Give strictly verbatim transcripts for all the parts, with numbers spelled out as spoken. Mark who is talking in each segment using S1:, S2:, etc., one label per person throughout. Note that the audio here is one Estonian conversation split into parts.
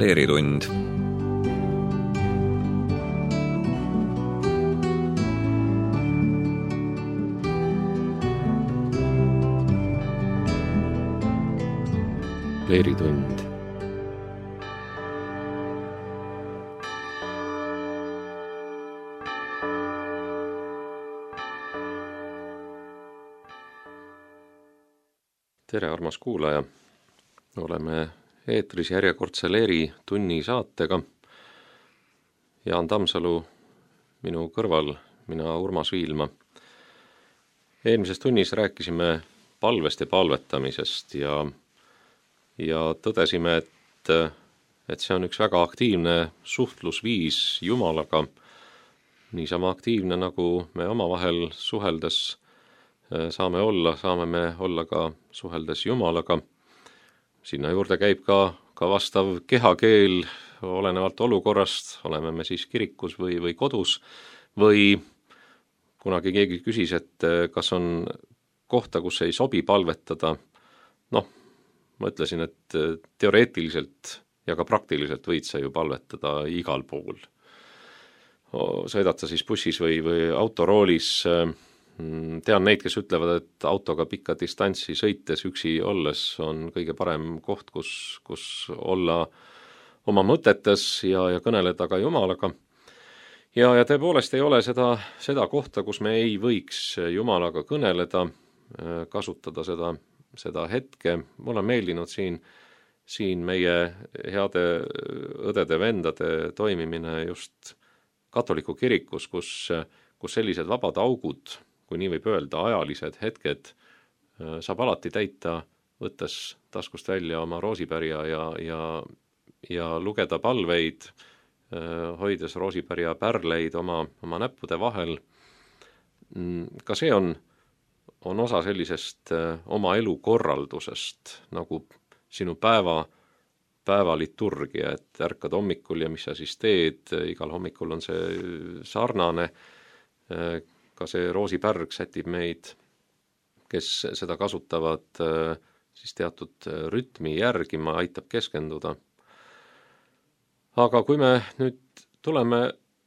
S1: Leeritund.
S2: Leeritund. Tere, armas kuulaja! Oleme eetris järjekordse Leeritunni saatega. Jaan Tammsalu minu kõrval, mina Urmas Viilma. Eelmises tunnis rääkisime palvest ja palvetamisest ja, ja tõdesime, et, et see on üks väga aktiivne suhtlusviis Jumalaga. Niisama aktiivne, nagu me omavahel suheldes saame olla, saame me olla ka suheldes Jumalaga. Sinna juurde käib ka, ka vastav kehakeel, olenevalt olukorrast, oleme me siis kirikus või, või kodus, või kunagi keegi küsis, et kas on kohta, kus ei sobi palvetada. Noh, ma ütlesin, et teoreetiliselt ja ka praktiliselt võid sa ju palvetada igal pool. Sõidad sa siis bussis või, või autoroolis. Tean neid, kes ütlevad, et autoga pikka distantsi sõites üksi olles on kõige parem koht, kus, kus olla oma mõtetes ja, ja kõneleda ka Jumalaga. Ja, ja tõepoolest ei ole seda, seda kohta, kus me ei võiks Jumalaga kõneleda, kasutada seda, seda hetke. Mulle on meeldinud siin, siin meie heade õdede-vendade toimimine just katoliku kirikus, kus, kus sellised vabad augud, kui nii võib öelda, ajalised hetked saab alati täita, võttes taskust välja oma roosipärja ja, ja, ja lugeda palveid, hoides roosipärja pärleid oma, oma näppude vahel. Ka see on, on osa sellisest oma elu korraldusest, nagu sinu päeva, päeva liturgia, et ärkad hommikul ja mis sa siis teed, igal hommikul on see sarnane. Ka see roosipärg sätib meid, kes seda kasutavad siis teatud rütmi järgima, aitab keskenduda. Aga kui me nüüd tuleme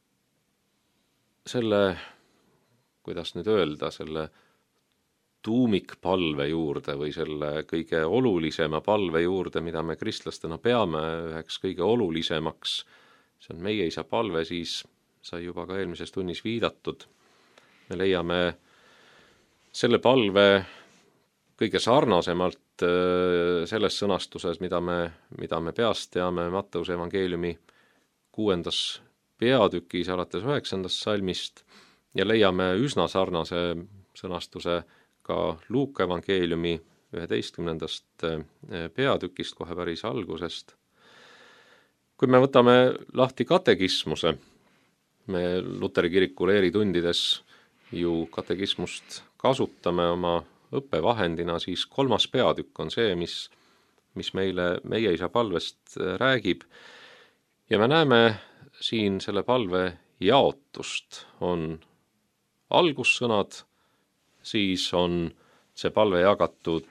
S2: selle, kuidas nüüd öelda, selle tuumikpalve juurde või selle kõige olulisema palve juurde, mida me kristlastena peame üheks kõige olulisemaks, see on meie isa palve, siis sai juba ka eelmises tunnis viidatud. Me leiame selle palve kõige sarnasemalt selles sõnastuses, mida me, mida me peast teame Matteuse evangeeliumi kuuendas peatükis alates üheksandast salmist ja leiame üsna sarnase sõnastuse ka Luuka evangeeliumi üheteistkümnendast peatükist kohe päris algusest. Kui me võtame lahti katekismuse, me Luteri kiriku leeritundides ju katekismust kasutame oma õppevahendina, siis kolmas peatükk on see, mis, mis meile meie isa palvest räägib. Ja me näeme siin selle palve jaotust. On algussõnad, siis on see palve jagatud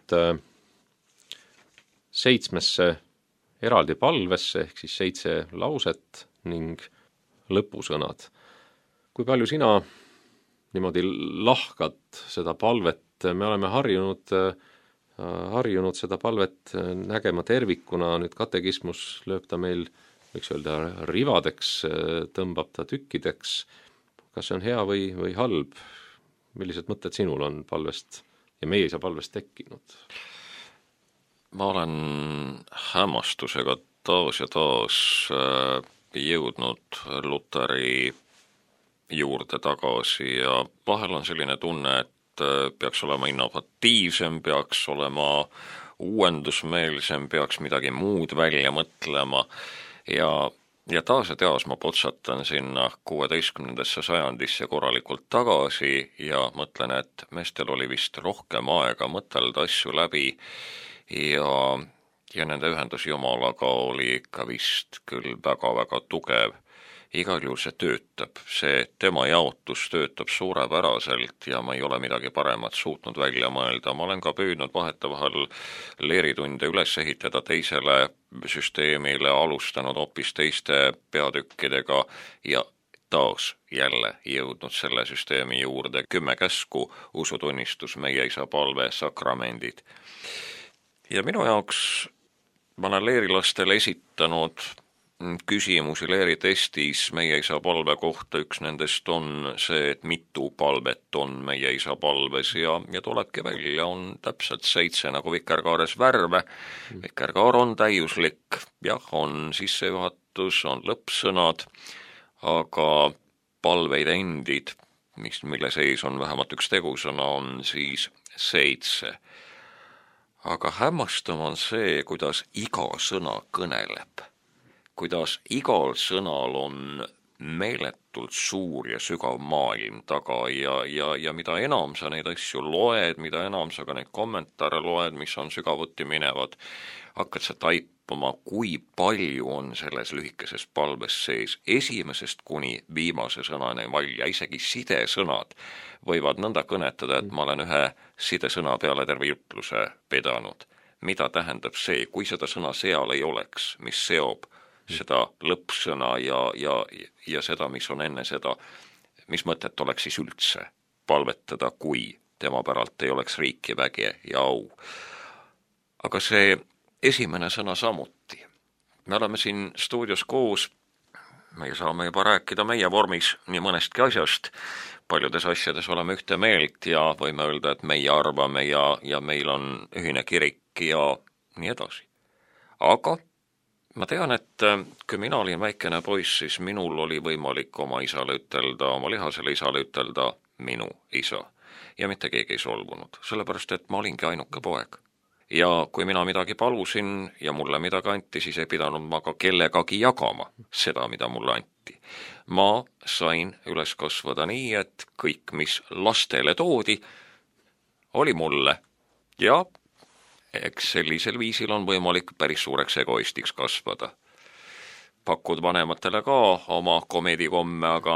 S2: seitsmesse eraldi palvesse, ehk siis seitse lauset ning lõpusõnad. Kui palju sina niimoodi lahkad seda palvet, me oleme harjunud, harjunud seda palvet nägema tervikuna, nüüd katekismus lööb ta meil, võiks öelda, rivadeks, tõmbab ta tükkideks. Kas see on hea või, või halb? Millised mõtted sinul on palvest ja meie isa palvest tekkinud?
S3: Ma olen hämmastusega taas ja taas jõudnud Luteri juurde tagasi ja vahel on selline tunne, et peaks olema innovatiivsem, peaks olema uuendusmeelsem, peaks midagi muud välja mõtlema ja, ja taas ja taas ma potsatan sinna kuueteistkümnendasse sajandisse korralikult tagasi ja mõtlen, et meestel oli vist rohkem aega mõtelda asju läbi ja, ja nende ühendus Jumalaga oli ikka vist küll väga-väga tugev. igal juhul see töötab, see tema jaotus töötab suurepäraselt ja ma ei ole midagi paremat suutnud välja mõelda. Ma olen ka püüdnud vahetevahel leeritunde üles ehitada teisele süsteemile, alustanud hoopis teiste peatükkidega ja taas jälle jõudnud selle süsteemi juurde. Kümme käsku, usutunnistus, meie isa palve, sakramendid. Ja minu jaoks ma olen leerilastele esitanud küsimusi leeritestis meie isa palve kohta. Üks nendest on see, et mitu palvet on meie isa palves ja, ja tulebki välja, on täpselt seitse nagu vikerkaares värve. Vikerkaar on täiuslik, jah, on sissejuhatus, on lõppsõnad, aga palveid endid, mis, mille sees on vähemalt üks tegusõna, on siis seitse. Aga hämmastav on see, kuidas iga sõna kõneleb. Kuidas igal sõnal on meeletult suur ja sügav maailm taga ja, ja, ja mida enam sa neid asju loed, mida enam sa ka neid kommentaare loed, mis on sügavuti minevad, hakkad sa taipama, kui palju on selles lühikeses palves sees esimesest kuni viimase sõnani välja. Isegi sidesõnad võivad nõnda kõnetada, et ma olen ühe sidesõna peale terve jutluse pidanud. Mida tähendab see, kui seda sõna seal ei oleks, mis seob seda lõppsõna ja, ja, ja seda, mis on enne seda, mis mõtet oleks siis üldse palvetada, kui tema päralt ei oleks riiki, väge ja au. Aga see esimene sõna samuti. Me oleme siin stuudios koos, me saame juba rääkida meie vormis nii mõnestki asjast, paljudes asjades oleme ühte meelt ja võime öelda, et meie arvame ja, ja meil on ühine kirik ja nii edasi. Aga ma tean, et kui mina olin väikene poiss, siis minul oli võimalik oma isale ütelda, oma lihasele isale ütelda minu isa. Ja mitte keegi ei solvunud, sellepärast, et ma olingi ainuke poeg. Ja kui mina midagi palusin ja mulle midagi anti, siis ei pidanud ma ka kellegagi jagama seda, mida mulle anti. Ma sain üles kasvada nii, et kõik, mis lastele toodi, oli mulle ja eks sellisel viisil on võimalik päris suureks egoistiks kasvada. Pakud vanematele ka oma komedikomme, aga,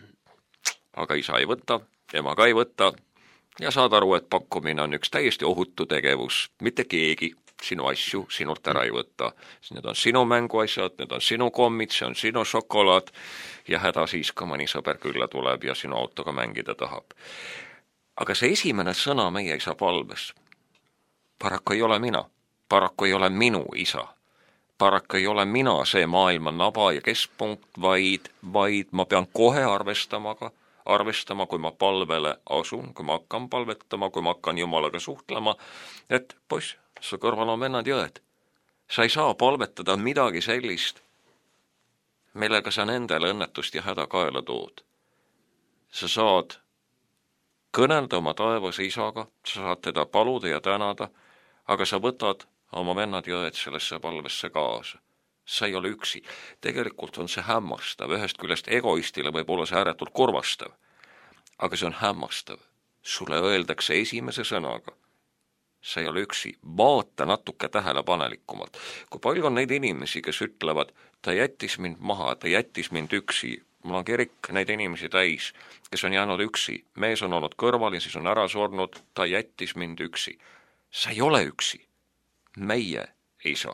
S3: aga isa ei võta, ema ka ei võta ja saad aru, et pakkumine on üks täiesti ohutu tegevus. Mitte keegi sinu asju sinult ära ei võta. Need on sinu mänguasjad, need on sinu kommid, see on sinu šokolaad ja häda siis, kui mõni sõber külla tuleb ja sinu autoga mängida tahab. Aga see esimene sõna meie isa palves paraku ei ole mina, paraku ei ole minu isa, paraku ei ole mina see maailma naba ja keskpunkt, vaid, vaid ma pean kohe arvestama, arvestama, kui ma palvele asun, kui ma hakkan palvetama, kui ma hakkan Jumalaga suhtlema, et poiss, su kõrval on vennad jõed. Sa ei saa palvetada midagi sellist, millega sa nendele õnnetust ja häda kaela tood. Sa saad kõnelda oma taevas isaga, sa saad teda paluda ja tänada, aga sa võtad oma vennad ja õed sellesse palvesse kaasa. Sa ei ole üksi. Tegelikult on see hämmastav. Ühest küljest egoistile võib olla see ääretult kurvastav. Aga see on hämmastav. Sulle öeldakse esimese sõnaga. Sa ei ole üksi. Vaata natuke tähelepanelikumalt. Kui palju on neid inimesi, kes ütlevad, ta jättis mind maha, ta jättis mind üksi. Mul on kirik neid inimesi täis, kes on jäänud üksi. Mees on olnud kõrval ja siis on ära surnud, ta jättis mind üksi. Sa ei ole üksi. Meie isa.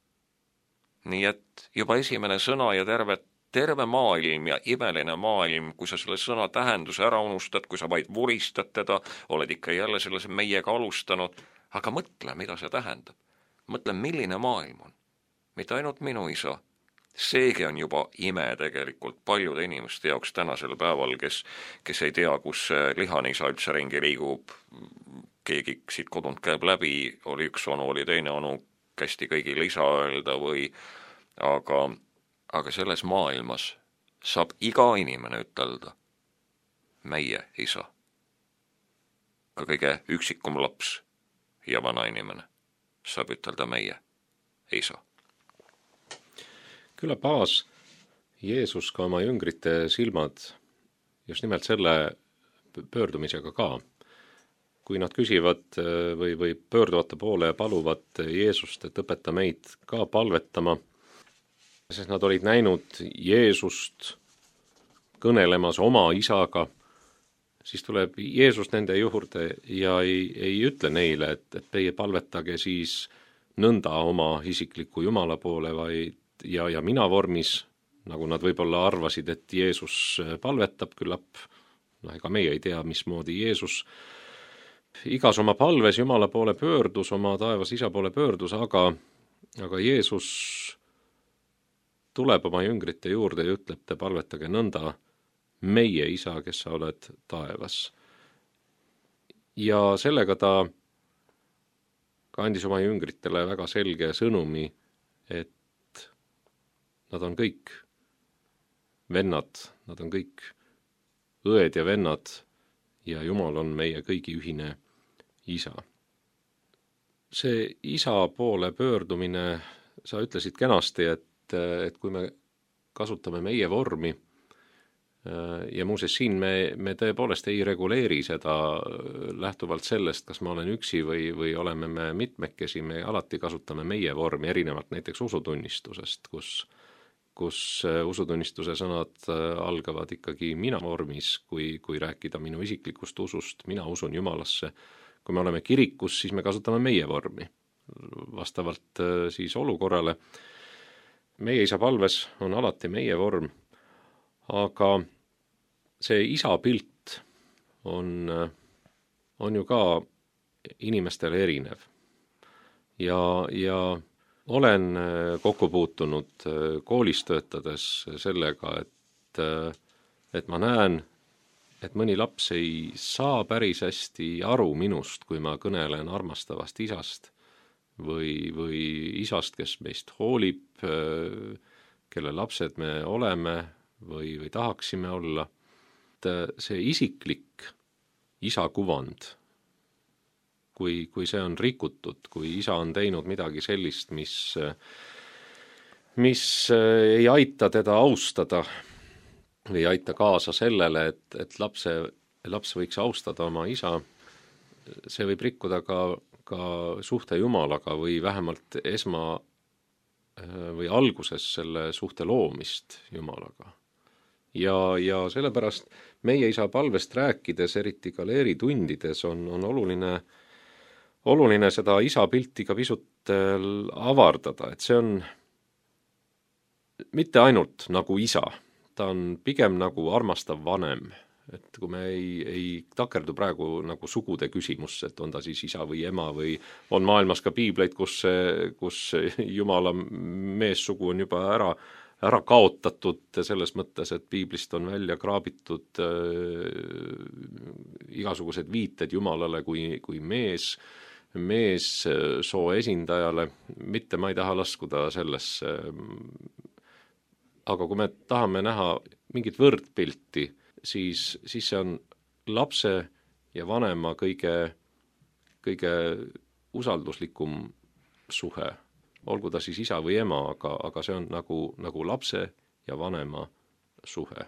S3: Nii et juba esimene sõna ja terve, terve maailm ja imeline maailm, kui sa selle sõna tähenduse ära unustad, kui sa vaid vuristad teda, oled ikka jälle selles meiega alustanud, aga mõtle, mida see tähendab. Mõtle, milline maailm on. Mitte ainult minu isa. Seegi on juba ime tegelikult paljude inimeste jaoks tänasel päeval, kes, kes ei tea, kus lihane isa üldse ringi liigub. Keegi siit kodunt käib läbi, oli üks onu, oli teine onu, kästi kõigil isa öelda või, aga, aga selles maailmas saab iga inimene ütelda meie isa. Ka kõige üksikum laps ja vana inimene saab ütelda meie isa.
S2: Küllap avas Jeesus ka oma jüngrite silmad just nimelt selle pöördumisega ka. Kui nad küsivad või, või pöörduvate poole ja paluvad Jeesust, et õpeta meid ka palvetama, sest nad olid näinud Jeesust kõnelemas oma isaga, siis tuleb Jeesus nende juurde ja ei, ei ütle neile, et, et teie palvetage siis nõnda oma isikliku Jumala poole, vaid ja, ja mina vormis, nagu nad võib-olla arvasid, et Jeesus palvetab, küllap, no ega meie ei tea, mismoodi Jeesus igas oma palves Jumala poole pöördus, oma taevas isa poole pöördus, aga, aga Jeesus tuleb oma jüngrite juurde ja ütleb, te palvetage nõnda, meie isa, kes sa oled taevas. Ja sellega ta andis oma jüngritele väga selge sõnumi, et nad on kõik vennad, nad on kõik õed ja vennad ja Jumal on meie kõigi ühine isa. See isa poole pöördumine, sa ütlesid kenasti, et, et kui me kasutame meie vormi, ja muuseas siin me, me tõepoolest ei reguleeri seda lähtuvalt sellest, kas ma olen üksi või, või oleme me mitmekesi, me alati kasutame meie vormi, erinevalt näiteks usutunnistusest, kus, kus usutunnistuse sõnad algavad ikkagi mina vormis, kui, kui rääkida minu isiklikust usust, mina usun Jumalasse. Kui me oleme kirikus, siis me kasutame meie vormi, vastavalt siis olukorrale. Meie isa palves on alati meie vorm, aga see isa pilt on, on ju ka inimestele erinev. Ja, ja olen kokku puutunud koolis töötades sellega, et, et ma näen, et mõni laps ei saa päris hästi aru minust, kui ma kõnelen armastavast isast või, või isast, kes meist hoolib, kelle lapsed me oleme või, või tahaksime olla. See isiklik isa kuvand, kui, kui see on rikutud, kui isa on teinud midagi sellist, mis, mis ei aita teda austada või aita kaasa sellele, et, et lapse, laps võiks austada oma isa, see võib rikkuda ka, ka suhte Jumalaga või vähemalt esma või alguses selle suhte loomist Jumalaga. Ja, ja sellepärast meie isa palvest rääkides, eriti Galeeri tundides, on, on oluline, oluline seda isa pilti ka pisut avardada, et see on mitte ainult nagu isa, ta on pigem nagu armastav vanem, et kui me ei, ei takerdu praegu nagu sugude küsimusse, et on ta siis isa või ema või on maailmas ka piibleid, kus, kus Jumala meessugu on juba ära ära kaotatud selles mõttes, et piiblist on välja kraabitud äh, igasugused viited Jumalale kui, kui mees, mees soo esindajale, mitte ma ei taha laskuda sellesse. Aga kui me tahame näha mingit võrdpilti, siis, siis see on lapse ja vanema kõige, kõige usalduslikum suhe. Olgu ta siis isa või ema, aga, aga see on nagu, nagu lapse ja vanema suhe.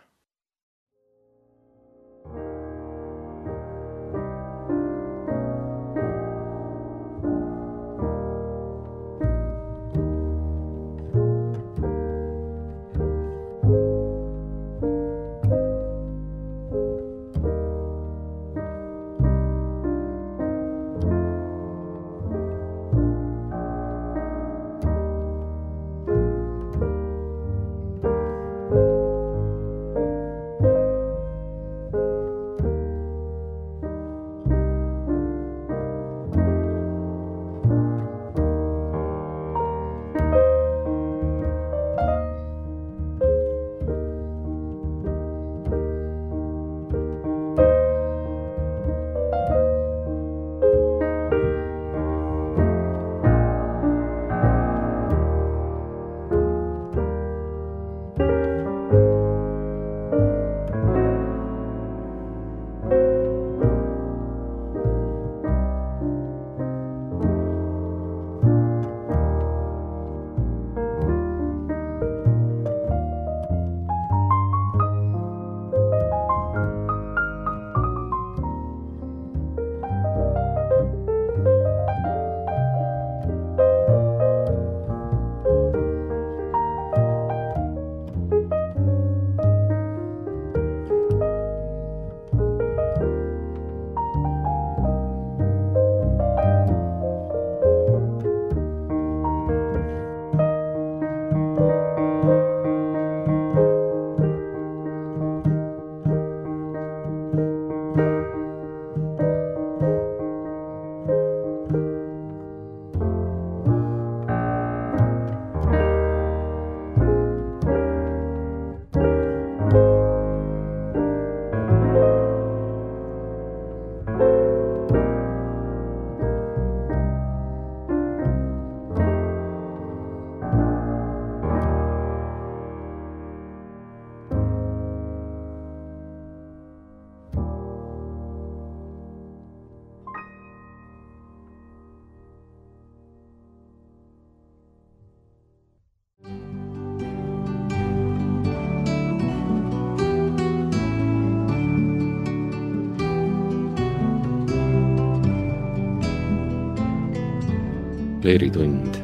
S2: Leeritund.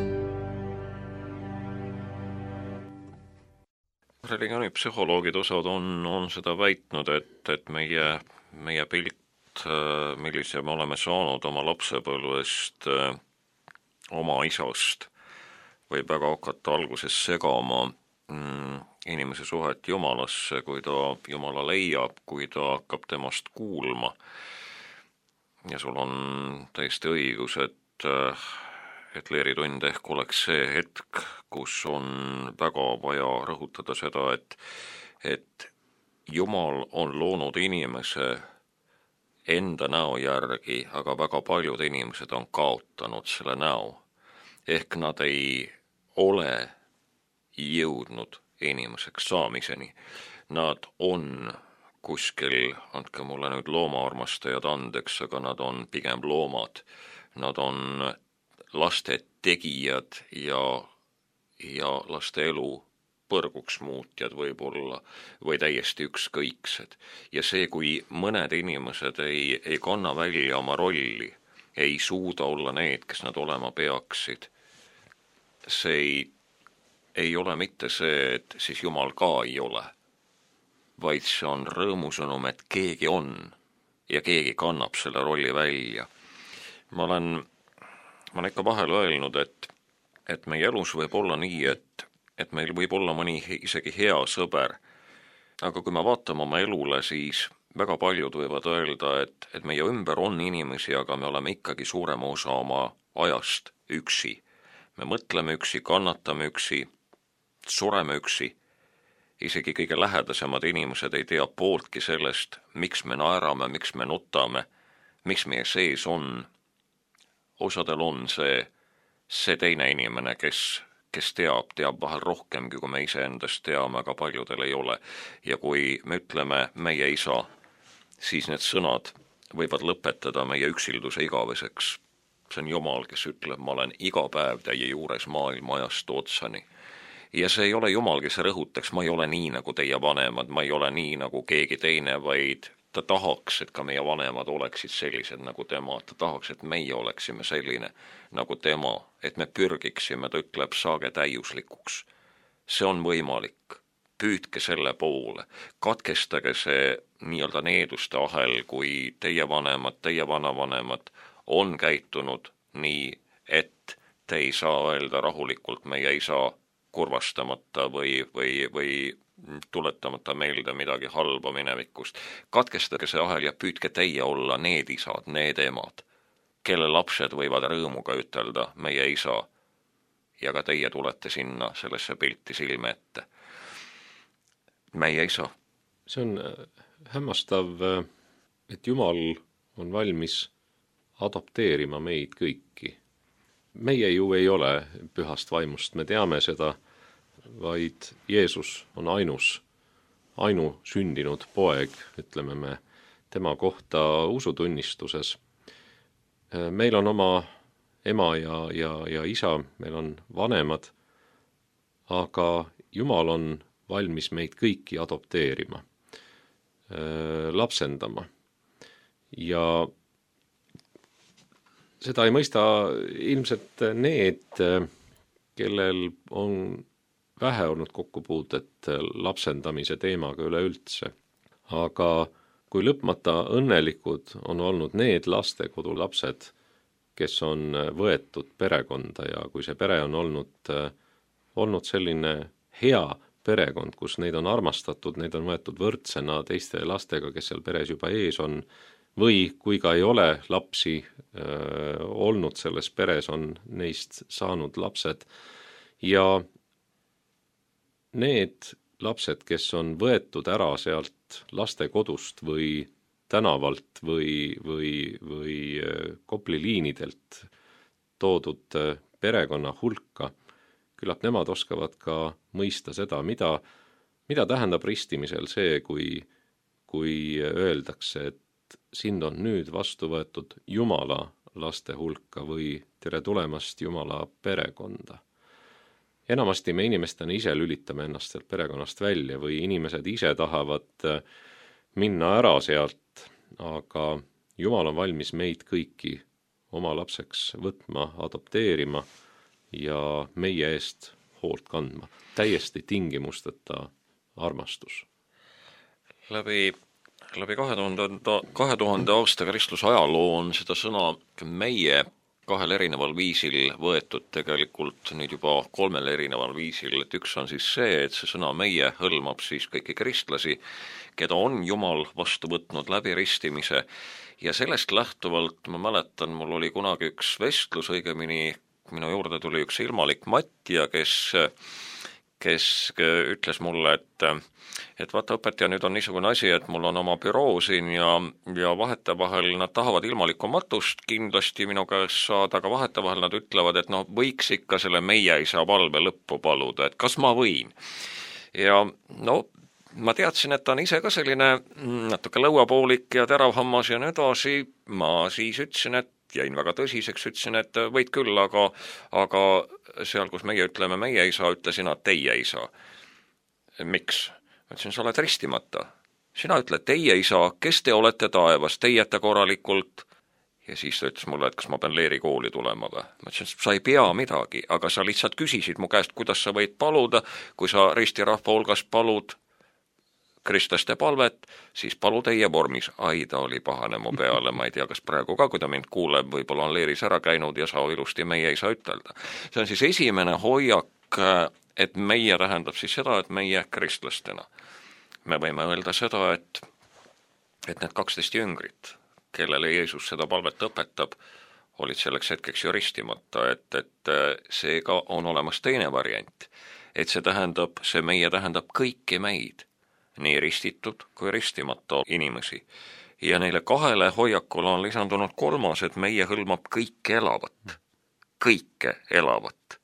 S3: Religiooni psühholoogid osad on, on seda väitnud, et, et meie, meie pilt, millise me oleme saanud oma lapsepõlvest, oma isast, võib väga hakata alguses segama mm, inimese suhet Jumalasse, kui ta Jumala leiab, kui ta hakkab temast kuulma. Ja sul on täiesti õigus, et, et leeritund ehk oleks see hetk, kus on väga vaja rõhutada seda, et, et Jumal on loonud inimese enda näo järgi, aga väga paljud inimesed on kaotanud selle näo. Ehk nad ei ole jõudnud inimeseks saamiseni. Nad on kuskil, andke mulle nüüd loomaarmastajad andeks, aga nad on pigem loomad. Nad on laste tegijad ja, ja laste elu põrguks muutjad võib-olla või täiesti ükskõiksed. Ja see, kui mõned inimesed ei, ei kanna välja oma rolli, ei suuda olla need, kes nad olema peaksid, see ei, ei ole mitte see, et siis Jumal ka ei ole, vaid see on rõõmusõnum, et keegi on ja keegi kannab selle rolli välja. Ma olen, ma olen ikka vahel öelnud, et, et meie elus võib olla nii, et, et meil võib olla mõni isegi hea sõber, aga kui me vaatame oma elule, siis väga paljud võivad öelda, et, et meie ümber on inimesi, aga me oleme ikkagi suurema osa oma ajast üksi. Me mõtleme üksi, kannatame üksi, sureme üksi. Isegi kõige lähedasemad inimesed ei tea pooltki sellest, miks me naerame, miks me nutame, miks meie sees on. Osadel on see, see teine inimene, kes, kes teab, teab vahel rohkemgi, kui me ise endast teame, aga paljudel ei ole. Ja kui me ütleme meie isa, siis need sõnad võivad lõpetada meie üksilduse igaveseks. See on Jumal, kes ütleb, ma olen iga päev teie juures maailma ajast otsani. Ja see ei ole Jumal, kes rõhutaks, ma ei ole nii nagu teie vanemad, ma ei ole nii nagu keegi teine, vaid ta tahaks, et ka meie vanemad oleksid sellised nagu tema. Ta tahaks, et meie oleksime selline nagu tema, et me pürgiksime, ta ütleb, saage täiuslikuks. See on võimalik. Püüdke selle poole. Katkestage see nii-öelda needuste ahel, kui teie vanemad, teie vanavanemad on käitunud nii, et te ei saa öelda rahulikult, meie ei saa kurvastamata või, või, või tuletamata meelde midagi halba minevikust. Katkestage see ahel ja püüdke teie olla need isad, need emad, kelle lapsed võivad rõõmuga ütelda meie isa ja ka teie tulete sinna sellesse pilti silme ette. Meie isa.
S2: See on hämmastav, et Jumal on valmis adopteerima meid kõiki. Meie ju ei ole pühast vaimust, me teame seda, vaid Jeesus on ainus, ainu sündinud poeg, ütleme me tema kohta usutunnistuses. Meil on oma ema ja, ja, ja isa, meil on vanemad, aga Jumal on valmis meid kõiki adopteerima, lapsendama. Ja seda ei mõista ilmselt need, kellel on vähe olnud kokkupuudet lapsendamise teemaga üleüldse. Aga kui lõpmata õnnelikud on olnud need lastekodulapsed, kes on võetud perekonda ja kui see pere on olnud, olnud selline hea perekond, kus neid on armastatud, neid on võetud võrdsena teiste lastega, kes seal peres juba ees on, või kui ka ei ole lapsi öö, olnud selles peres, on neist saanud lapsed. Ja need lapsed, kes on võetud ära sealt lastekodust või tänavalt või, või, või kopliliinidelt toodud perekonna hulka, küllap nemad oskavad ka mõista seda, mida, mida tähendab ristimisel see, kui, kui öeldakse, et sind on nüüd vastu võetud Jumala laste hulka või tere tulemast Jumala perekonda. Enamasti me inimestena ise lülitame ennast sealt perekonnast välja või inimesed ise tahavad minna ära sealt, aga Jumal on valmis meid kõiki oma lapseks võtma, adopteerima ja meie eest hoolt kandma. Täiesti tingimusteta armastus.
S3: Läbi, läbi kahe tuhande, kahe tuhande aasta kristluse ajaloo on seda sõna meie kahel erineval viisil võetud tegelikult nüüd juba kolmel erineval viisil, et üks on siis see, et see sõna meie hõlmab siis kõiki kristlasi, keda on Jumal vastu võtnud läbi ristimise ja sellest lähtuvalt ma mäletan, mul oli kunagi üks vestlus, õigemini minu juurde tuli üks ilmalik Matja, kes kes ütles mulle, et, et vaata õpetaja, nüüd on niisugune asi, et mul on oma büroo siin ja, ja vahetevahel nad tahavad ilmalikku matust kindlasti minu käest saada, aga vahetevahel nad ütlevad, et no võiks ikka selle meie isa palve lõppu paluda, et kas ma võin. Ja no ma teadsin, et ta on ise ka selline natuke lõuapoolik ja teravhammas ja nii edasi, ma siis ütlesin, et jäin väga tõsiseks, ütlesin, et võid küll, aga, aga seal, kus meie ütleme meie ei saa, ütle sina teie ei saa. Miks? Ma ütlesin, sa oled ristimata. Sina ütle teie ei saa, kes te olete taevas, teiete korralikult. Ja siis ta ütles mulle, et kas ma pean Leeri kooli tulema või. Ma ütlesin, sa ei pea midagi, aga sa lihtsalt küsisid mu käest, kuidas sa võid paluda, kui sa ristirahva hulgas palud kristlaste palvet, siis palu teie vormis. Ai, ta oli pahane mu peale, ma ei tea, kas praegu ka, kui ta mind kuuleb, võib-olla on Leeris ära käinud ja sa ilusti meie ei saa ütelda. See on siis esimene hoiak, et meie tähendab siis seda, et meie kristlastena. Me võime öelda seda, et, et need kaksteist jüngrit, kellele Jeesus seda palvet õpetab, olid selleks hetkeks ju ristimata, et, et seega on olemas teine variant. Et see tähendab, see meie tähendab kõiki meid, nii ristitud kui ristimata inimesi. Ja neile kahele hoiakule on lisandunud kolmas, et meie hõlmab kõike elavat. Kõike elavat.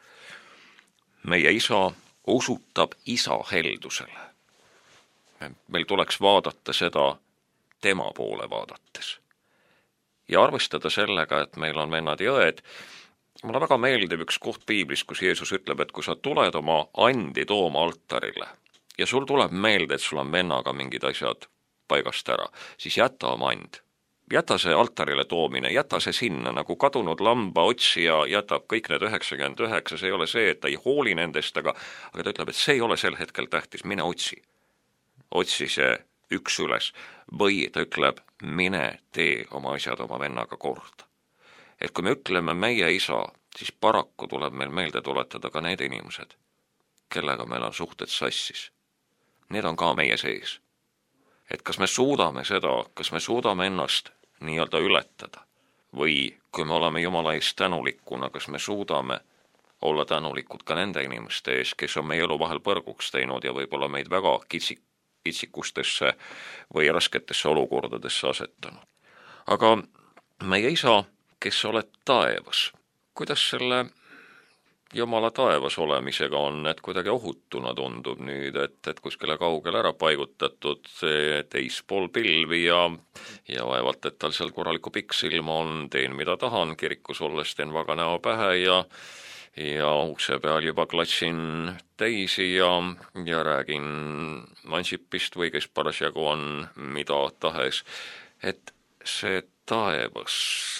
S3: Meie isa osutab isa heldusele. Meil tuleks vaadata seda tema poole vaadates. Ja arvestada sellega, et meil on vennad ja õed. Mulle väga meeldib üks koht piiblis, kus Jeesus ütleb, et kui sa tuled oma andi tooma altarile, ja sul tuleb meelde, et sul on vennaga mingid asjad paigast ära, siis jäta oma and. Jäta see altarile toomine, jäta see sinna, nagu kadunud lamba otsija jätab kõik need üheksakümmend üheksa, see ei ole see, et ta ei hooli nendest, aga, aga ta ütleb, et see ei ole sel hetkel tähtis, mine otsi. Otsi see üks üles. Või ta ütleb, mine tee oma asjad oma vennaga korda. Et kui me ütleme meie isa, siis paraku tuleb meil meelde tuletada ka need inimesed, kellega meil on suhted sassis. Need on ka meie sees. Et kas me suudame seda, kas me suudame ennast nii-öelda ületada või kui me oleme Jumala ees tänulikuna, kas me suudame olla tänulikud ka nende inimeste ees, kes on meie elu vahel põrguks teinud ja võib-olla meid väga kitsik, kitsikustesse või rasketesse olukordadesse asetanud. Aga meie isa, kes oled taevas, kuidas selle Jumala taevas olemisega on, et kuidagi ohutuna tundub nüüd, et, et kuskile kaugele ära paigutatud teispool pilvi ja, ja vaevalt, et tal seal korraliku piksilma on, teen mida tahan, kirikus olles teen vaga näo pähe ja, ja ukse peal juba klatsin teisi ja, ja räägin mansipist või kes parasjagu on mida tahes. Et see taevas,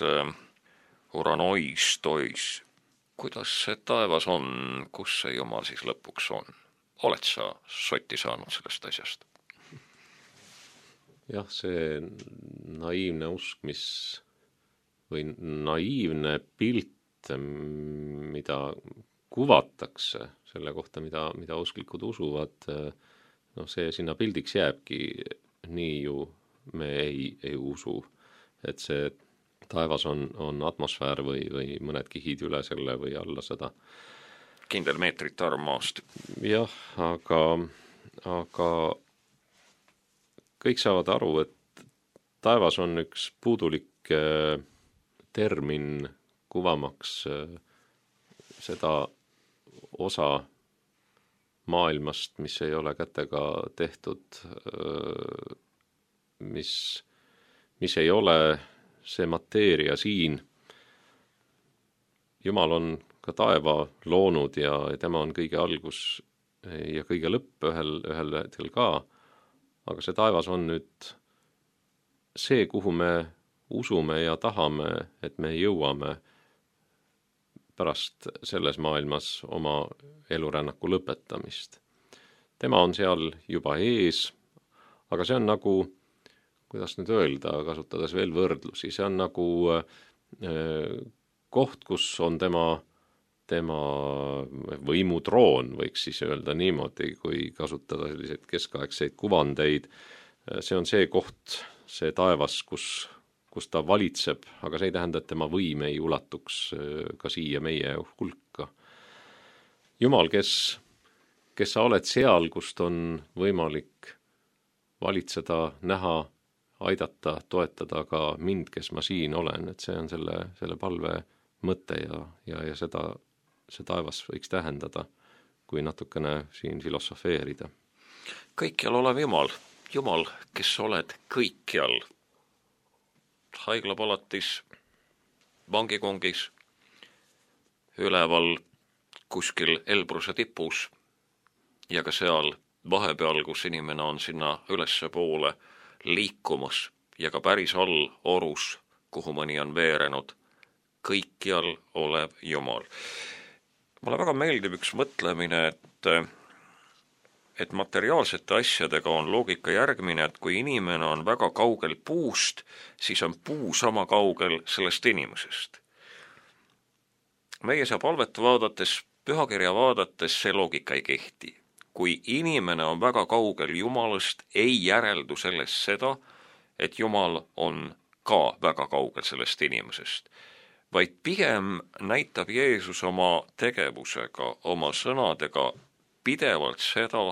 S3: uranois, tois, kuidas see taevas on, kus see Jumal siis lõpuks on? Oled sa sotti saanud sellest asjast?
S2: Jah, see naiivne usk, mis või naiivne pilt, mida kuvatakse selle kohta, mida, mida usklikud usuvad, no see sinna pildiks jääbki, nii ju me ei, ei usu, et see taevas on, on atmosfäär või, või mõned kihid üle selle või alla seda.
S3: Kindel meetrit arv maast.
S2: Jah, aga, aga kõik saavad aru, et taevas on üks puudulik termin kuvamaks seda osa maailmast, mis ei ole kätega tehtud, mis, mis ei ole see mateeria siin. Jumal on ka taeva loonud ja tema on kõige algus ja kõige lõpp ühel, ühel hetkel ka, aga see taevas on nüüd see, kuhu me usume ja tahame, et me jõuame pärast selles maailmas oma elurännaku lõpetamist. Tema on seal juba ees, aga see on nagu, kuidas nüüd öelda, kasutades veel võrdlusi, see on nagu koht, kus on tema, tema võimutroon, võiks siis öelda niimoodi, kui kasutada selliseid keskaegseid kuvandeid. See on see koht, see taevas, kus, kus ta valitseb, aga see ei tähenda, et tema võim ei ulatuks ka siia meie hulka. Jumal, kes, kes sa oled seal, kust on võimalik valitseda, näha, aidata, toetada ka mind, kes ma siin olen, et see on selle, selle palve mõte ja, ja, ja seda, see taevas võiks tähendada, kui natukene siin filosofeerida.
S3: Kõikjal olev Jumal, Jumal, kes oled kõikjal, haiglapalatis, vangikongis, üleval kuskil Elbruse tipus ja ka seal vahepeal, kus inimene on sinna ülesse poole liikumas ja ka päris all orus, kuhu mõni on veerenud, kõikjal olev Jumal. Mulle väga meeldib üks mõtlemine, et, et materiaalsete asjadega on loogika järgmine, et kui inimene on väga kaugel puust, siis on puu sama kaugel sellest inimesest. Meie saa palvet vaadates, pühakirja vaadates see loogika ei kehti. Kui inimene on väga kaugel Jumalast, ei järeldu sellest seda, et Jumal on ka väga kaugel sellest inimesest, vaid pigem näitab Jeesus oma tegevusega, oma sõnadega pidevalt seda,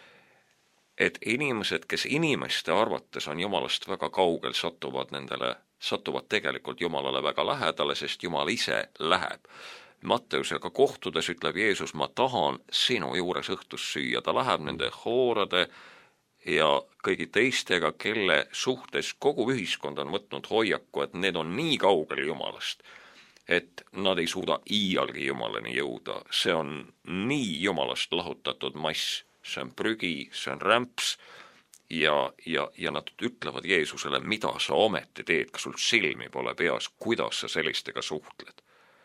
S3: et inimesed, kes inimeste arvates on Jumalast väga kaugel, satuvad nendele, satuvad tegelikult Jumalale väga lähedale, sest Jumal ise läheb. Matteusega kohtudes ütleb Jeesus, ma tahan sinu juures õhtus süüa. Ta läheb nende hoorade ja kõigi teistega, kelle suhtes kogu ühiskond on võtnud hoiaku, et need on nii kaugel Jumalast, et nad ei suuda iialgi Jumalani jõuda. See on nii Jumalast lahutatud mass, see on prügi, see on rämps ja, ja, ja nad ütlevad Jeesusele, mida sa ometi teed, kas sul silmi pole peas, kuidas sa sellistega suhtled.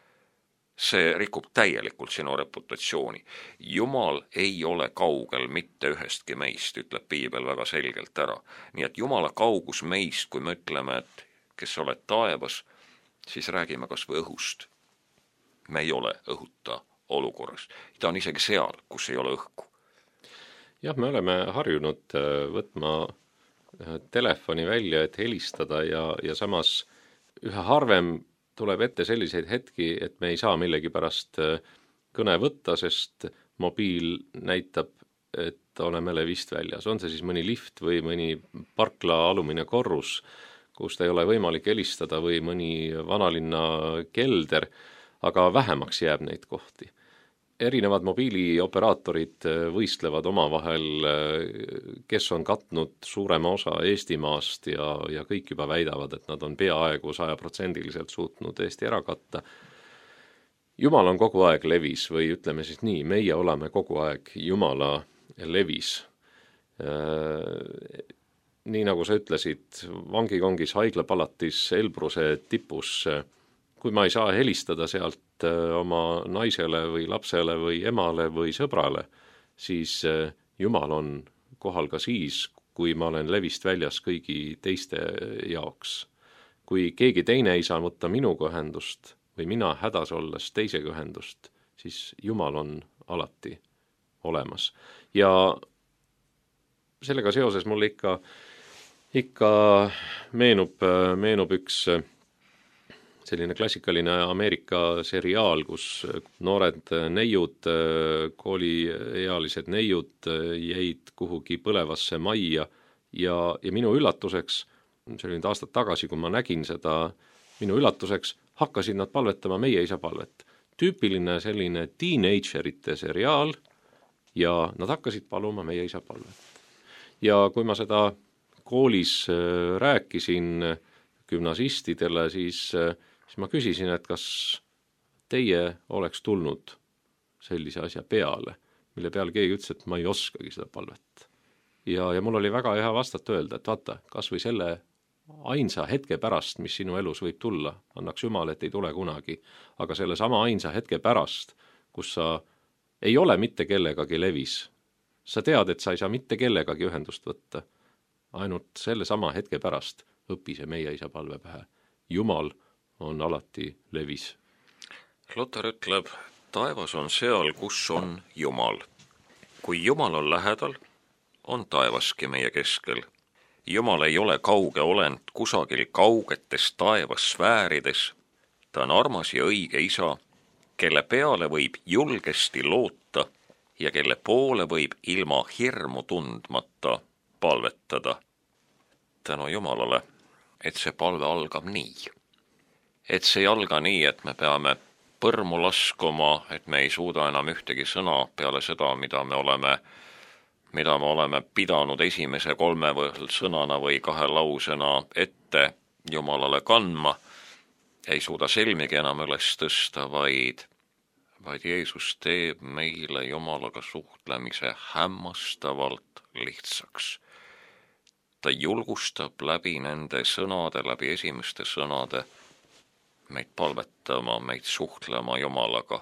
S3: See rikub täielikult sinu reputatsiooni. Jumal ei ole kaugel mitte ühestki meist, ütleb Piibel väga selgelt ära. Nii et Jumala kaugus meist, kui me ütleme, et kes oled taevas, siis räägime kas või õhust. Me ei ole õhuta olukorras. Ta on isegi seal, kus ei ole õhku.
S2: Jah, me oleme harjunud võtma telefoni välja, et helistada ja, ja samas ühe harvem tuleb ette selliseid hetki, et me ei saa millegi pärast kõne võtta, sest mobiil näitab, et oleme levist väljas. On see siis mõni lift või mõni parkla alumine korrus, kust ei ole võimalik helistada või mõni vanalinna kelder, aga vähemaks jääb neid kohti. Erinevad mobiilioperaatorid võistlevad omavahel, kes on katnud suurema osa Eestimaast ja, ja kõik juba väidavad, et nad on peaaegu sajaprotsendiliselt suutnud Eesti ära katta. Jumal on kogu aeg levis või ütleme siis nii, meie oleme kogu aeg Jumala levis. Nii nagu sa ütlesid, vangikongis, haiglapalatis, Elbruse tipus, kui ma ei saa helistada sealt oma naisele või lapsele või emale või sõbrale, siis Jumal on kohal ka siis, kui ma olen levist väljas kõigi teiste jaoks. Kui keegi teine ei saa võtta minuga ühendust või mina hädas olles teisega ühendust, siis Jumal on alati olemas. Ja sellega seoses mulle ikka, ikka meenub, meenub üks selline klassikaline Ameerika seriaal, kus noored neiud, kooliealised neiud jäid kuhugi põlevasse majja ja, ja minu üllatuseks, see oli nüüd aastad tagasi, kui ma nägin seda, minu üllatuseks hakkasid nad palvetama Meie Isa palvet. Tüüpiline selline teenagerite seriaal ja nad hakkasid paluma Meie Isa palvet. Ja kui ma seda koolis rääkisin gümnasistidele, siis siis ma küsisin, et kas teie oleks tulnud sellise asja peale, mille peale keegi ütles, et ma ei oskagi seda palvet. Ja, ja mul oli väga hea vastata öelda, et vaata, kas või selle ainsa hetke pärast, mis sinu elus võib tulla, annaks Jumal, et ei tule kunagi, aga selle sama ainsa hetke pärast, kus sa ei ole mitte kellegagi levis, sa tead, et sa ei saa mitte kellegagi ühendust võtta, ainult selle sama hetke pärast õpi see meie isa palve pähe. Jumal on alati levis.
S3: Luter ütleb, taevas on seal, kus on Jumal. Kui Jumal on lähedal, on taevaski meie keskel. Jumal ei ole kauge olend kusagil kaugetes taevassfäärides. Ta on armas ja õige isa, kelle peale võib julgesti loota ja kelle poole võib ilma hirmu tundmata palvetada. Tänu Jumalale, et see palve algab nii. Et see ei alga nii, et me peame põrmu laskuma, et me ei suuda enam ühtegi sõna peale seda, mida me oleme, mida me oleme pidanud esimese kolme sõnana või kahe lausena ette Jumalale kandma, ei suuda selmigi enam üles tõsta, vaid, vaid Jeesus teeb meile Jumalaga suhtlemise hämmastavalt lihtsaks. Ta julgustab läbi nende sõnade, läbi esimeste sõnade meid palvetama, meid suhtlema Jumalaga,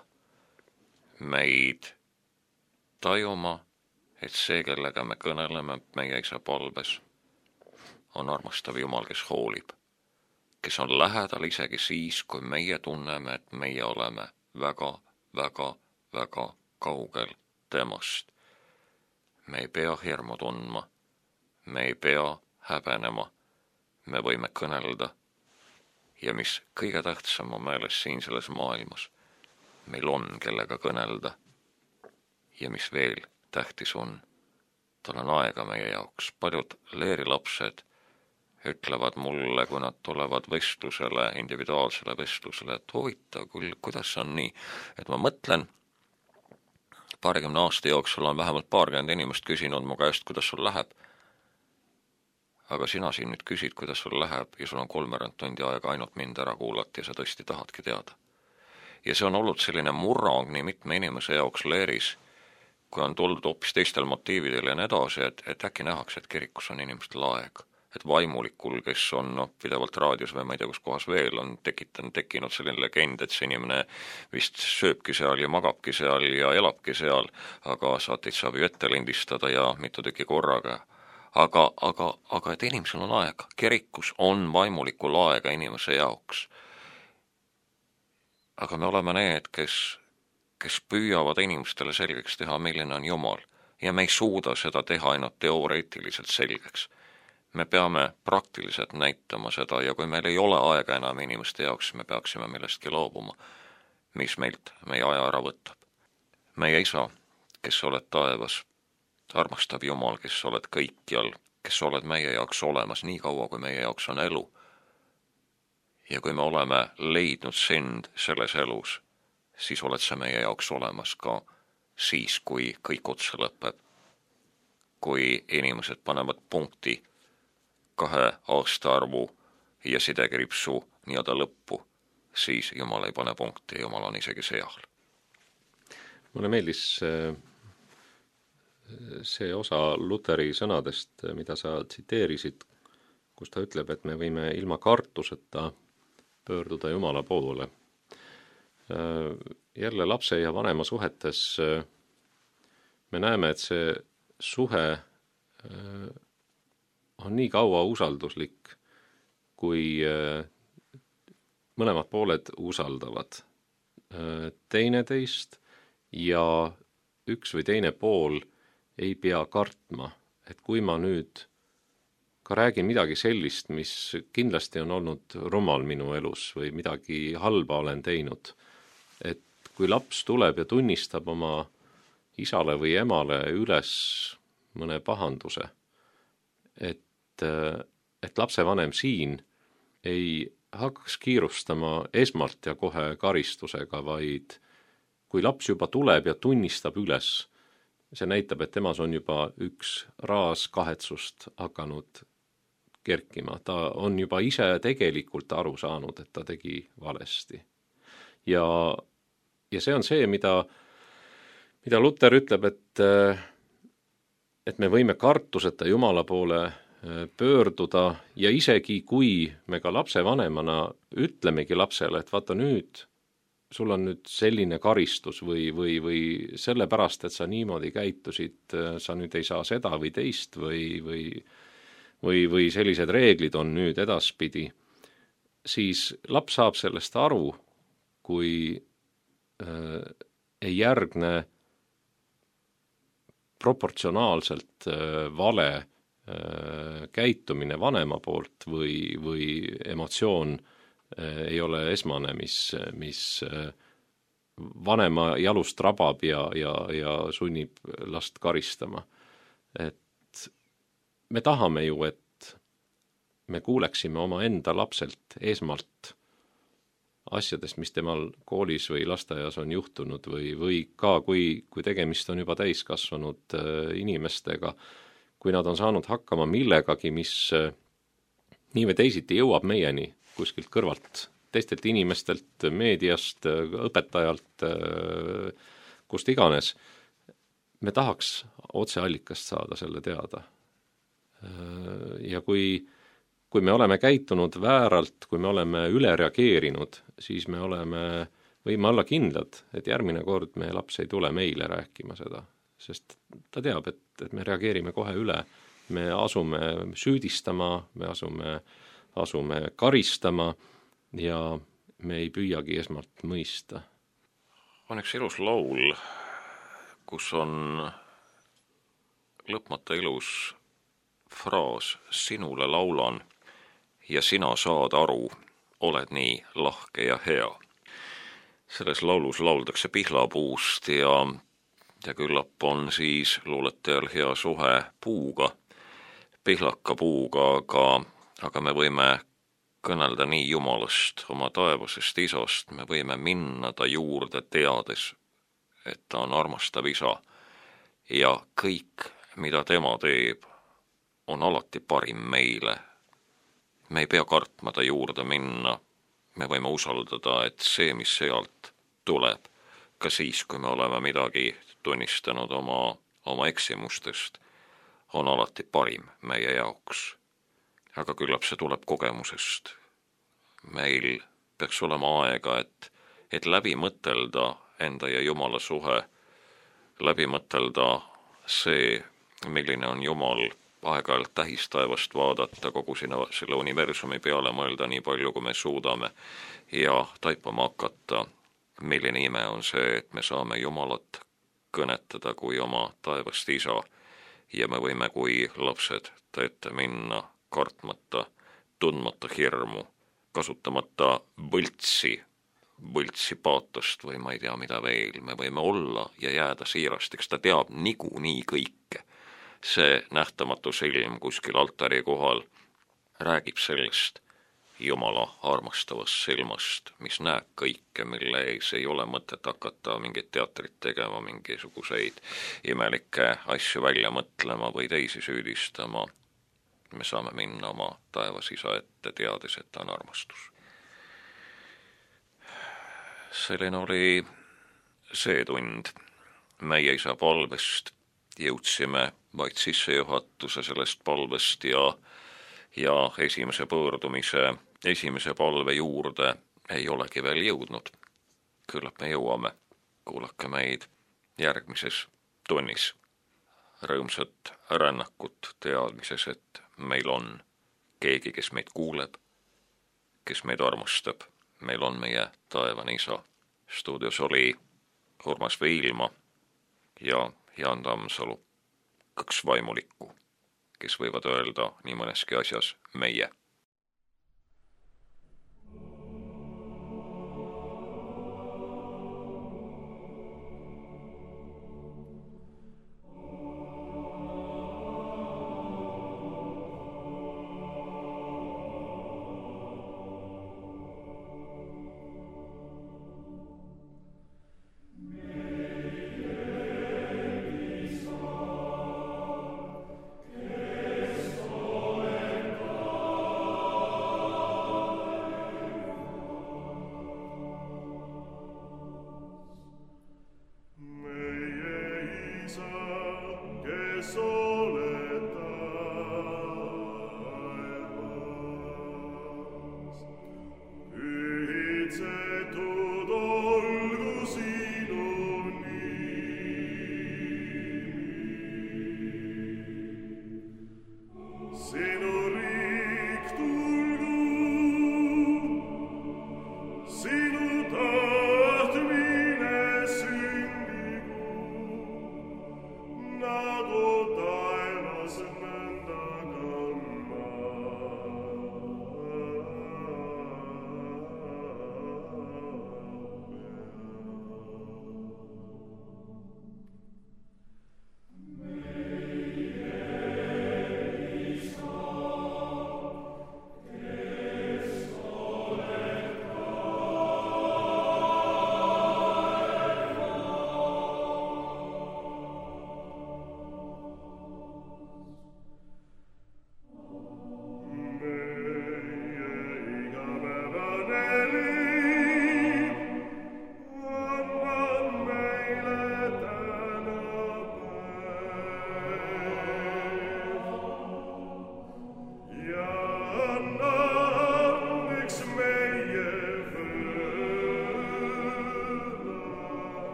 S3: meid tajuma, et see, kellega me kõneleme meie isa palves, on armastav Jumal, kes hoolib, kes on lähedal isegi siis, kui meie tunneme, et meie oleme väga, väga, väga kaugel temast. Me ei pea hirmu tundma, me ei pea häbenema, me võime kõnelda. Ja mis kõige tähtsam on meeles siin selles maailmas, meil on kellega kõnelda. Ja mis veel tähtis on, tal on aega meie jaoks. Paljud leerilapsed ütlevad mulle, kui nad tulevad vestlusele, individuaalsele vestlusele, et huvitav küll, kuidas on nii, et ma mõtlen, paarikümne aasta jooksul on vähemalt paarkümmend inimest küsinud mu käest, kuidas sul läheb. Aga sina siin nüüd küsid, kuidas sul läheb ja sul on kolmveerand tundi aega ainult mind ära kuulata ja sa tõesti tahadki teada. Ja see on olnud selline murrang nii mitme inimese jaoks leeris, kui on tulnud hoopis teistel motiividel ja nii edasi, et, et äkki nähakse, et kirikus on inimestel aeg. Et vaimulikul, kes on no, pidevalt raadios või ma ei tea, kus kohas veel on tekitan, tekkinud selline legend, et see inimene vist sööbki seal ja magabki seal ja elabki seal, aga saateid saab ju ette lindistada ja mitu tükki korraga. Aga, aga, aga et inimesel on aega. Kirikus on vaimulikul aega inimese jaoks. Aga me oleme need, kes, kes püüavad inimestele selgeks teha, milline on Jumal. Ja me ei suuda seda teha ainult teoreetiliselt selgeks. Me peame praktiliselt näitama seda ja kui meil ei ole aega enam inimeste jaoks, me peaksime millestki loobuma, mis meilt meie aja ära võtab. Meie isa, kes oled taevas, armastav Jumal, kes oled kõikjal, kes oled meie jaoks olemas nii kaua, kui meie jaoks on elu. Ja kui me oleme leidnud sind selles elus, siis oled sa meie jaoks olemas ka siis, kui kõik otsa lõpeb. Kui inimesed panevad punkti kahe aastaarvu ja sidekripsu nii-öelda lõppu, siis Jumal ei pane punkti, Jumal on isegi seal.
S2: Mulle meeldis see osa Luteri sõnadest, mida sa tsiteerisid, kus ta ütleb, et me võime ilma kartuseta pöörduda Jumala poole. Jälle lapse ja vanema suhetes me näeme, et see suhe on nii kaua usalduslik, kui mõlemad pooled usaldavad teineteist ja üks või teine pool ei pea kartma, et kui ma nüüd ka räägin midagi sellist, mis kindlasti on olnud rumal minu elus või midagi halba olen teinud, et kui laps tuleb ja tunnistab oma isale või emale üles mõne pahanduse, et, et lapsevanem siin ei hakkaks kiirustama esmalt ja kohe karistusega, vaid kui laps juba tuleb ja tunnistab üles, see näitab, et temas on juba üks raas kahetsust hakanud kerkima. Ta on juba ise tegelikult aru saanud, et ta tegi valesti. Ja, ja see on see, mida, mida Luter ütleb, et, et me võime kartuseta Jumala poole pöörduda ja isegi kui me ka lapsevanemana ütlemegi lapsele, et vaata nüüd, sul on nüüd selline karistus või, või, või sellepärast, et sa niimoodi käitusid, sa nüüd ei saa seda või teist või, või, või, või sellised reeglid on nüüd edaspidi, siis laps saab sellest aru, kui äh, ei järgne proportsionaalselt äh, vale äh, käitumine vanema poolt või, või emotsioon ei ole esmane, mis, mis vanema jalust rabab ja, ja, ja sunnib last karistama. Et me tahame ju, et me kuuleksime oma enda lapselt esmalt asjadest, mis temal koolis või lasteaias on juhtunud või, või ka, kui, kui tegemist on juba täiskasvanud inimestega, kui nad on saanud hakkama millegagi, mis nii või teisiti jõuab meieni, kuskilt kõrvalt, teistelt inimestelt, meediast, õpetajalt, kust iganes. Me tahaks otseallikast saada selle teada. Ja kui, kui me oleme käitunud vääralt, kui me oleme üle reageerinud, siis me oleme, võime olla kindlad, et järgmine kord meie laps ei tule meile rääkima seda, sest ta teab, et, et me reageerime kohe üle. Me asume süüdistama, me asume asume karistama ja me ei püüagi esmalt mõista.
S3: On üks ilus laul, kus on lõpmata ilus fraas sinule laulan ja sina saad aru, oled nii lahke ja hea. Selles laulus lauldakse pihlapuust ja, ja küllap on siis luuletajal hea suhe puuga, pihlaka puuga, aga aga me võime kõnelda nii Jumalast, oma taevasest isast, me võime minna ta juurde teades, et ta on armastav isa ja kõik, mida tema teeb, on alati parim meile. Me ei pea kartma ta juurde minna, me võime usaldada, et see, mis sealt tuleb, ka siis, kui me oleme midagi tunnistanud oma, oma eksimustest, on alati parim meie jaoks. Aga küllap see tuleb kogemusest. Meil peaks olema aega, et, et läbi mõtelda enda ja Jumala suhe, läbi mõtelda see, milline on Jumal, aeg-ajalt tähistaevast vaadata, kogu sinna, selle universumi peale mõelda nii palju, kui me suudame ja taipama hakata, milline ime on see, et me saame Jumalat kõnetada kui oma taevast isa ja me võime kui lapsed ta ette minna, kartmata, tundmata hirmu, kasutamata võltsi, võltsi paatost või ma ei tea mida veel, me võime olla ja jääda siirasteks, ta teab niikuinii kõike. See nähtamatu silm kuskil altari kohal räägib sellest Jumala armastavast silmast, mis näeb kõike, mille ees ei ole mõtet hakata mingit teatrit tegema, mingisuguseid imelikke asju välja mõtlema või teisi süüdistama. Me saame minna oma taevas isa ette, teades, et ta on armastus. Selline oli see tund. Meie isa palvest jõudsime vaid sissejuhatuse sellest palvest ja, ja esimese pöördumise, esimese palve juurde ei olegi veel jõudnud. Küllap me jõuame. Kuulake meid järgmises tunnis. Rõõmsat rännakut teadmises, et meil on keegi, kes meid kuuleb, kes meid armastab. Meil on meie taevane isa. Stuudios oli Urmas Viilma ja Jaan Tammsalu, kaks vaimulikku, kes võivad öelda nii mõneski asjas meie.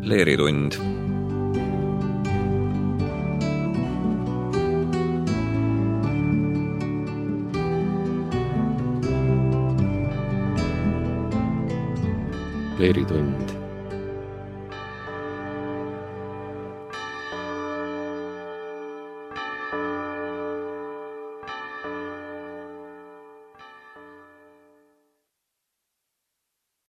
S3: Leeritund.
S2: Leeritund